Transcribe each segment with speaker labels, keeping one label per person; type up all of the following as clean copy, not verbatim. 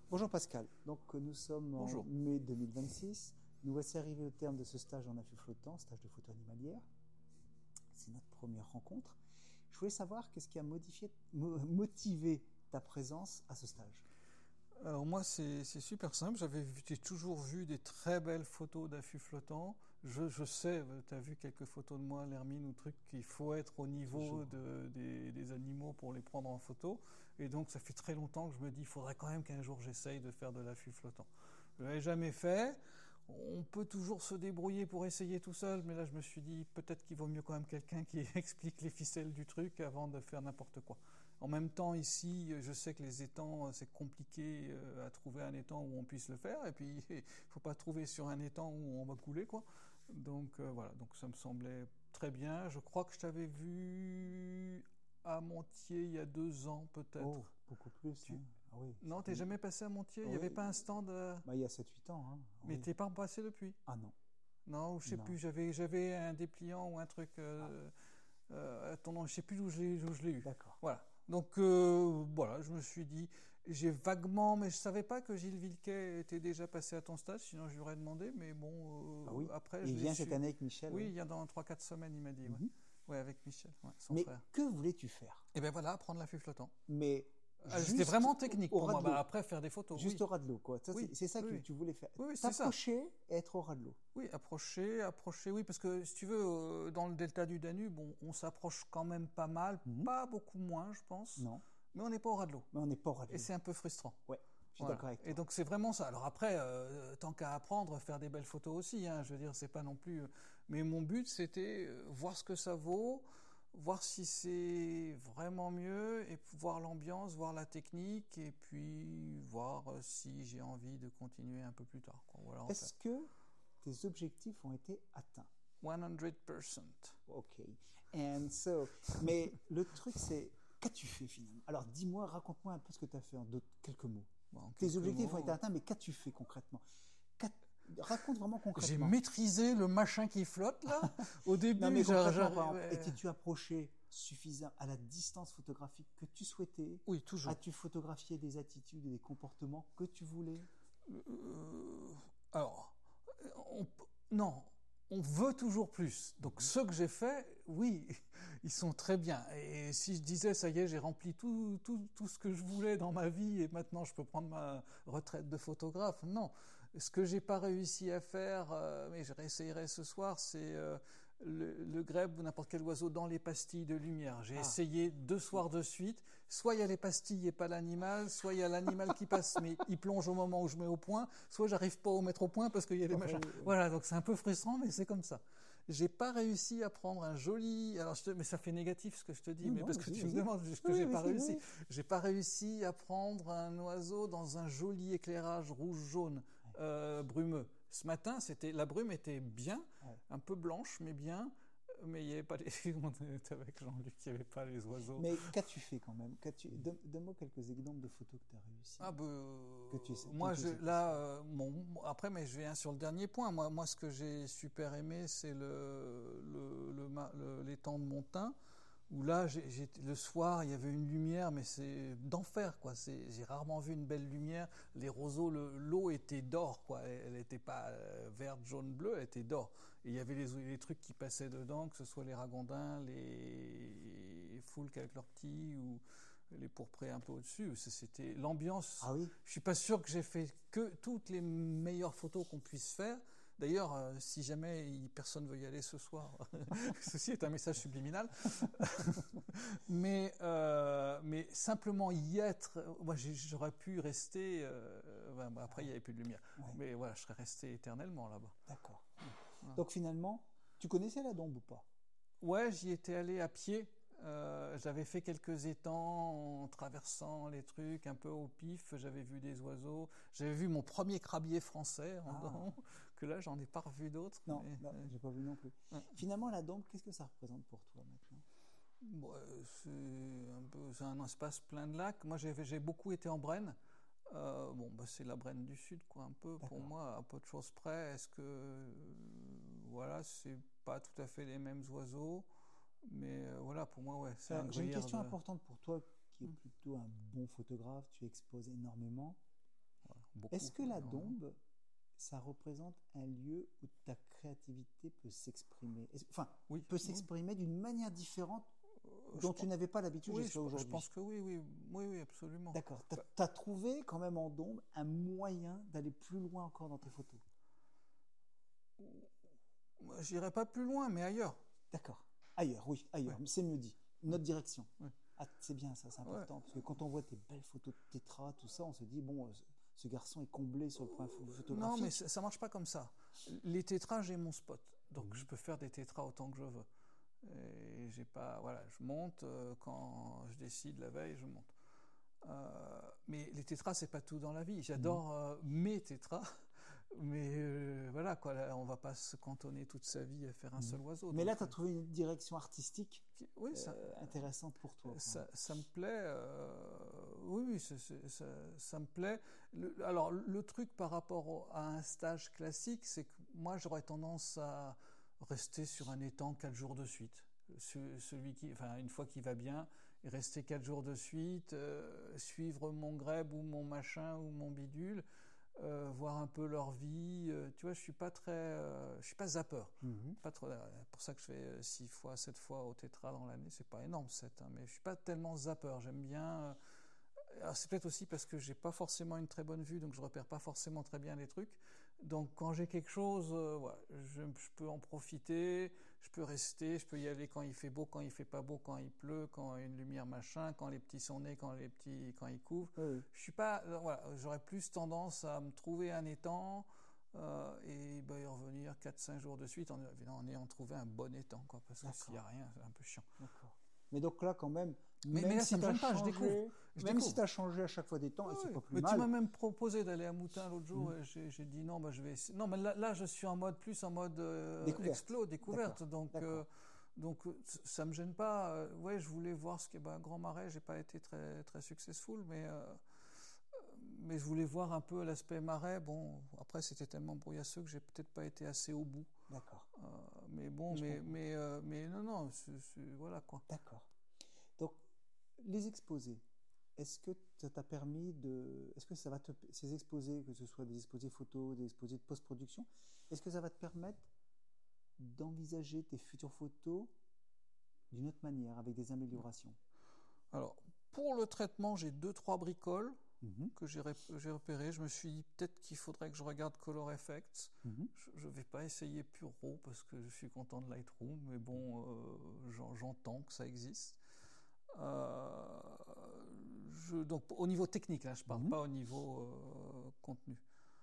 Speaker 1: Bonjour Pascal, donc nous sommes en
Speaker 2: Bonjour.
Speaker 1: mai 2026, nous voici arrivés au terme de ce stage en affût flottant, stage de photo animalière. C'est notre première rencontre. Je voulais savoir qu'est-ce qui a motivé ta présence à ce stage.
Speaker 2: Alors moi c'est super simple, j'ai toujours vu des très belles photos d'affût flottant. Je sais, tu as vu quelques photos de moi, l'hermine ou truc, qu'il faut être au niveau des animaux pour les prendre en photo. Et donc ça fait très longtemps que je me dis, il faudrait quand même qu'un jour j'essaye de faire de l'affût flottant. Je ne l'avais jamais fait. On peut toujours se débrouiller pour essayer tout seul, mais là je me suis dit peut-être qu'il vaut mieux quand même quelqu'un qui explique les ficelles du truc avant de faire n'importe quoi. En même temps ici, je sais que les étangs, c'est compliqué à trouver un étang où on puisse le faire, et puis il faut pas trouver sur un étang où on va couler, quoi. Donc voilà, donc ça me semblait très bien. Je crois que je t'avais vu à Montier il y a 2 ans
Speaker 1: Oh,
Speaker 2: peut-être.
Speaker 1: beaucoup plus. Hein. Ah oui,
Speaker 2: Non, t'es jamais passé à Montier? Il n'y avait
Speaker 1: oui.
Speaker 2: pas un stand
Speaker 1: Bah, il y a 7-8 ans. Hein.
Speaker 2: Mais
Speaker 1: Oui.
Speaker 2: t'es pas passé depuis?
Speaker 1: Ah non,
Speaker 2: Non, je sais
Speaker 1: non.
Speaker 2: plus, j'avais un dépliant ou un truc, attends, je sais plus où je l'ai eu.
Speaker 1: D'accord.
Speaker 2: Voilà. Donc voilà, je me suis dit, j'ai vaguement, mais je savais pas que Gilles Vilquet était déjà passé à ton stage, sinon je lui aurais demandé, mais bon,
Speaker 1: Ah oui.
Speaker 2: après
Speaker 1: Et
Speaker 2: je
Speaker 1: il
Speaker 2: l'ai
Speaker 1: vient cette
Speaker 2: su.
Speaker 1: année avec Michel.
Speaker 2: Oui,
Speaker 1: Oui.
Speaker 2: il y a dans 3-4 semaines, il m'a dit, ouais.
Speaker 1: Mhm.
Speaker 2: Ouais, avec Michel, ouais, son
Speaker 1: Mais
Speaker 2: frère.
Speaker 1: que voulais-tu faire?
Speaker 2: Et ben voilà, apprendre l'affût flottant.
Speaker 1: Mais
Speaker 2: C'était
Speaker 1: juste
Speaker 2: vraiment technique
Speaker 1: au
Speaker 2: pour
Speaker 1: ras
Speaker 2: moi.
Speaker 1: de
Speaker 2: Bah,
Speaker 1: l'eau.
Speaker 2: après, faire des photos,
Speaker 1: Juste
Speaker 2: oui.
Speaker 1: au ras de l'eau, quoi.
Speaker 2: Oui,
Speaker 1: C'est ça
Speaker 2: oui,
Speaker 1: que
Speaker 2: oui.
Speaker 1: tu voulais faire.
Speaker 2: Oui, oui, c'est ça.
Speaker 1: T'approcher et être au ras de l'eau.
Speaker 2: Oui, approcher, oui, parce que si tu veux, dans le delta du Danube, on s'approche quand même pas mal,
Speaker 1: Mhm.
Speaker 2: pas beaucoup moins, je pense,
Speaker 1: Non,
Speaker 2: mais on n'est pas au ras de l'eau.
Speaker 1: mais on n'est pas au ras de
Speaker 2: Et
Speaker 1: l'eau.
Speaker 2: c'est un peu frustrant.
Speaker 1: Ouais, je suis
Speaker 2: Voilà.
Speaker 1: d'accord avec
Speaker 2: Et
Speaker 1: toi.
Speaker 2: donc c'est vraiment ça. Alors après, tant qu'à apprendre, faire des belles photos aussi, hein, je veux dire, c'est pas non plus. Mais mon but, c'était voir ce que ça vaut, voir si c'est vraiment mieux, et voir l'ambiance, voir la technique, et puis voir si j'ai envie de continuer un peu plus tard, quoi. Voilà, en
Speaker 1: Est-ce
Speaker 2: fait.
Speaker 1: que tes objectifs ont été atteints?
Speaker 2: 100%.
Speaker 1: Ok. And so, mais le truc, c'est, qu'as-tu fait finalement? Alors dis-moi, raconte-moi un peu ce que tu as fait en quelques mots.
Speaker 2: Bon, en
Speaker 1: Tes
Speaker 2: quelques
Speaker 1: objectifs ont été
Speaker 2: mots,
Speaker 1: atteints, mais qu'as-tu fait concrètement? Qu'as- Raconte vraiment
Speaker 2: j'ai
Speaker 1: concrètement.
Speaker 2: maîtrisé le machin qui flotte là. Au
Speaker 1: Non,
Speaker 2: début,
Speaker 1: mais concrètement, par exemple,
Speaker 2: j'arrivais.
Speaker 1: étais-tu approché suffisant à la distance photographique que tu souhaitais?
Speaker 2: Oui, toujours.
Speaker 1: As-tu photographié des attitudes et des comportements que tu voulais?
Speaker 2: Alors, non, on veut toujours plus. Donc ceux que j'ai faits, oui, ils sont très bien. Et si je disais, ça y est, j'ai rempli tout ce que je voulais dans ma vie et maintenant je peux prendre ma retraite de photographe, non. Ce que j'ai pas réussi à faire, mais je réessayerai ce soir, c'est le grèbe ou n'importe quel oiseau dans les pastilles de lumière. J'ai essayé 2 soirs de suite. Soit il y a les pastilles et pas l'animal, soit il y a l'animal qui passe mais il plonge au moment où je mets au point, soit j'arrive pas à mettre au point parce qu'il y a les machins. Voilà, donc c'est un peu frustrant, mais c'est comme ça. J'ai pas réussi à prendre un joli. Alors, mais ça fait négatif ce que je te dis,
Speaker 1: Non,
Speaker 2: mais
Speaker 1: non,
Speaker 2: parce que
Speaker 1: vas-y,
Speaker 2: tu me
Speaker 1: vas-y.
Speaker 2: demandes ce que
Speaker 1: Oui,
Speaker 2: j'ai pas
Speaker 1: vas-y,
Speaker 2: réussi.
Speaker 1: vas-y.
Speaker 2: J'ai pas réussi à prendre un oiseau dans un joli éclairage rouge-jaune brumeux. Ce matin, la brume était bien,
Speaker 1: Ouais.
Speaker 2: un peu blanche, mais bien. Mais il n'y avait pas les. On était avec Jean-Luc, il n'y avait pas les oiseaux.
Speaker 1: Mais qu'as-tu fait quand même? Donne-moi quelques exemples de photos que tu as réussi.
Speaker 2: Ah
Speaker 1: Que tu sais,
Speaker 2: moi
Speaker 1: quelques
Speaker 2: là bon, après mais je viens sur le dernier point. Moi ce que j'ai super aimé c'est l'étang de Montin où là le soir il y avait une lumière mais c'est d'enfer quoi. J'ai rarement vu une belle lumière. Les roseaux, l'eau était d'or quoi. Elle était pas verte, jaune, bleue, elle était d'or. Et il y avait les trucs qui passaient dedans, que ce soit les ragondins, les foulques avec leurs petits ou les pourprés un peu au-dessus. C'était l'ambiance.
Speaker 1: Ah oui?
Speaker 2: Je suis pas sûr que j'ai fait que toutes les meilleures photos qu'on puisse faire. D'ailleurs, si jamais personne veut y aller ce soir, ceci est un message subliminal. mais simplement y être. Moi, j'aurais pu rester. Après, il y avait plus de lumière.
Speaker 1: Ouais.
Speaker 2: Mais voilà, je serais resté éternellement là-bas.
Speaker 1: D'accord. Donc finalement, tu connaissais la Dombe ou pas?
Speaker 2: Ouais, j'y étais allé à pied. J'avais fait quelques étangs en traversant les trucs un peu au pif. J'avais vu des oiseaux. J'avais vu mon premier crabier français en dents, que là j'en ai pas revu d'autres.
Speaker 1: Non,
Speaker 2: mais,
Speaker 1: non, j'ai pas vu non plus. Finalement, la Dombe, qu'est-ce que ça représente pour toi maintenant?
Speaker 2: bon, c'est un espace plein de lacs. Moi, j'ai beaucoup été en Brenne. Bon, c'est la Brenne du Sud, quoi, un peu. Pour moi, à peu de choses près. Est-ce que, voilà, c'est pas tout à fait les mêmes oiseaux, mais voilà, pour moi, ouais, c'est un
Speaker 1: J'ai une
Speaker 2: gruyère
Speaker 1: question
Speaker 2: de.
Speaker 1: importante pour toi, qui est plutôt un bon photographe. Tu exposes énormément.
Speaker 2: beaucoup.
Speaker 1: Est-ce que la Dombe, ça représente un lieu où ta créativité peut s'exprimer, enfin,
Speaker 2: oui,
Speaker 1: peut s'exprimer d'une manière différente dont tu n'avais pas l'habitude jusqu'à aujourd'hui?
Speaker 2: Je pense que oui, absolument.
Speaker 1: D'accord. Tu as trouvé quand même en Dombe un moyen d'aller plus loin encore dans tes photos?
Speaker 2: Je n'irai pas plus loin, mais ailleurs.
Speaker 1: D'accord. Ailleurs, oui, ailleurs. C'est mieux dit. Une autre direction.
Speaker 2: Ouais.
Speaker 1: Ah, c'est bien ça, c'est important. Parce que quand on voit tes belles photos de tétra, tout ça, on se dit, bon, ce garçon est comblé sur le point photographique.
Speaker 2: Non, mais ça marche pas comme ça. Les tétras, j'ai mon spot. Donc je peux faire des tétras autant que je veux. Et j'ai pas, voilà, je monte quand je décide la veille, je monte. Mais les tétras, c'est pas tout dans la vie. J'adore mes tétras, mais voilà quoi. Là, on va pas se cantonner toute sa vie à faire un seul oiseau.
Speaker 1: Mais là, tu as trouvé une direction artistique intéressante pour toi.
Speaker 2: Ça me plaît. Oui, ça me plaît. Alors le truc par rapport à un stage classique, c'est que moi, j'aurais tendance à rester sur un étang 4 jours de suite. Une fois qu'il va bien, et rester 4 jours de suite, suivre mon greb ou mon machin ou mon bidule, voir un peu leur vie. Tu vois, je suis pas zapper. Pas trop. Pour ça que je fais 6 fois, 7 fois au tétra dans l'année. C'est pas énorme 7, hein, mais je suis pas tellement zapper. J'aime bien. Alors c'est peut-être aussi parce que j'ai pas forcément une très bonne vue, donc je repère pas forcément très bien les trucs. Donc quand j'ai quelque chose, voilà, je peux en profiter, je peux rester, je peux y aller quand il fait beau, quand il fait pas beau, quand il pleut, quand il y a une lumière machin, quand les petits sont nés, quand ils couvrent.
Speaker 1: Oui.
Speaker 2: Je suis pas, voilà, j'aurais plus tendance à me trouver un étang et y revenir 4-5 jours de suite en ayant trouvé un bon étang, quoi, parce que s'il y a rien, c'est un peu chiant.
Speaker 1: D'accord. Mais donc là, quand même,
Speaker 2: mais là,
Speaker 1: si
Speaker 2: ça me gêne pas, je découvre.
Speaker 1: Si tu as changé à chaque fois des temps, c'est pas plus mal.
Speaker 2: Mais tu m'as même proposé d'aller à Moutin l'autre jour, et j'ai dit non, je vais essayer. Non, mais là, je suis en mode découverte. Donc ça me gêne pas. Ouais, je voulais voir ce qu'est Grand Marais. J'ai pas été très très successful, mais je voulais voir un peu l'aspect marais. Bon, après c'était tellement brouillasseux que j'ai peut-être pas été assez au bout.
Speaker 1: D'accord.
Speaker 2: Mais bon, mais non, voilà quoi.
Speaker 1: D'accord. Donc les exposés, est-ce que ça t'a permis est-ce que ça va ces exposés, que ce soit des exposés photos, des exposés de post-production, est-ce que ça va te permettre d'envisager tes futures photos d'une autre manière, avec des améliorations?
Speaker 2: Alors, pour le traitement, j'ai 2-3 bricoles que j'ai repérées. Je me suis dit peut-être qu'il faudrait que je regarde Color Effects. Je ne vais pas essayer Pure Raw parce que je suis content de Lightroom, mais bon, j'entends que ça existe. Donc au niveau technique, là, je ne parle pas au niveau contenu.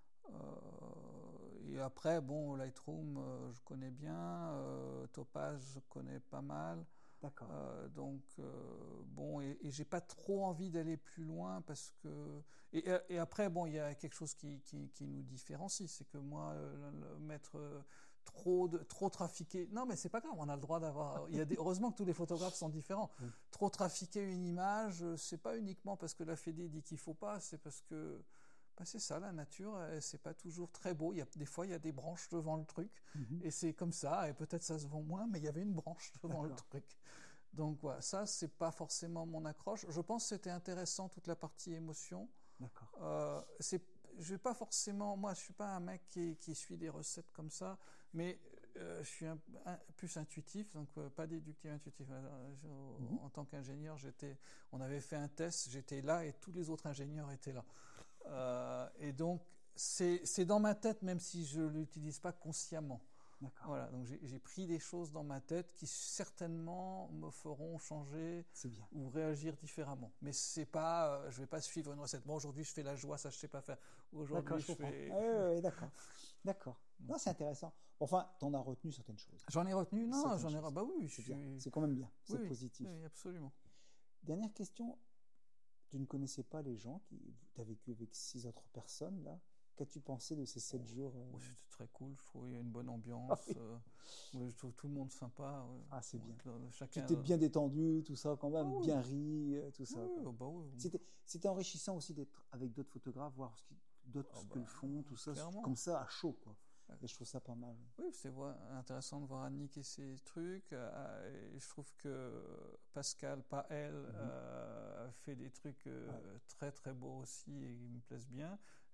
Speaker 2: Et après, bon, Lightroom, je connais bien. Topaz, je connais pas mal.
Speaker 1: D'accord.
Speaker 2: Donc, bon, et j'ai pas trop envie d'aller plus loin parce que... Et après, bon, il y a quelque chose qui nous différencie, c'est que moi, mettre trop trafiquer... Non, mais c'est pas grave, on a le droit d'avoir... Heureusement que tous les photographes sont différents. Trop trafiquer une image, c'est pas uniquement parce que la Fédé dit qu'il faut pas, c'est parce que... c'est ça, la nature, c'est pas toujours très beau. Des fois, il y a des branches devant le truc, et c'est comme ça, et peut-être ça se vend moins, mais il y avait une branche devant le truc. Donc voilà, ça, c'est pas forcément mon accroche. Je pense que c'était intéressant, toute la partie émotion.
Speaker 1: D'accord.
Speaker 2: Je vais pas forcément, moi, je suis pas un mec qui suit des recettes comme ça, mais je suis plus intuitif, donc pas déductif, intuitif. En tant qu'ingénieur, on avait fait un test, j'étais là, et tous les autres ingénieurs étaient là. Et donc, c'est dans ma tête, même si je ne l'utilise pas consciemment.
Speaker 1: D'accord.
Speaker 2: Voilà, donc j'ai pris des choses dans ma tête qui certainement me feront changer ou réagir différemment. Mais c'est pas, je vais pas suivre une recette. Bon, aujourd'hui je fais la joie, ça je sais pas faire. Aujourd'hui je fais.
Speaker 1: Oui, d'accord. Non, c'est intéressant. Enfin, t'en as retenu certaines choses.
Speaker 2: J'en ai retenu, non, j'en ai. Bah oui,
Speaker 1: c'est quand même bien. C'est
Speaker 2: oui,
Speaker 1: positif.
Speaker 2: Oui, absolument.
Speaker 1: Dernière question. Tu ne connaissais pas les gens tu as vécu avec 6 autres personnes là. Qu'as-tu pensé de ces 7 jours
Speaker 2: C'était très cool, je trouve qu'il y a une bonne ambiance. Je trouve tout le monde sympa.
Speaker 1: Ah, c'est bien.
Speaker 2: Chacun...
Speaker 1: Tu t'es bien détendu, tout ça, quand même, bien ri, tout ça.
Speaker 2: Oui.
Speaker 1: C'était enrichissant aussi d'être avec d'autres photographes, voir d'autres ce qu'ils font, tout ça,
Speaker 2: clairement.
Speaker 1: Comme ça, à chaud, quoi. Et je trouve ça pas mal.
Speaker 2: Oui, c'est intéressant de voir Annick et ses trucs. Et je trouve que Pascal, pas elle, a fait des trucs très très beaux aussi et qui me plaisent bien.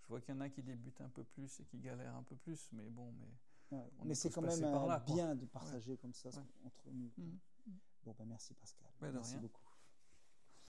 Speaker 2: Je vois qu'il y en a qui débutent un peu plus et qui galèrent un peu plus, mais bon,
Speaker 1: Ouais.
Speaker 2: on
Speaker 1: Mais
Speaker 2: est
Speaker 1: c'est
Speaker 2: tous
Speaker 1: quand
Speaker 2: passés
Speaker 1: même
Speaker 2: par là, quoi.
Speaker 1: bien de partager comme ça
Speaker 2: Ouais.
Speaker 1: entre nous.
Speaker 2: Mhm.
Speaker 1: Bon, ben merci Pascal.
Speaker 2: Mais de
Speaker 1: Merci
Speaker 2: rien.
Speaker 1: beaucoup.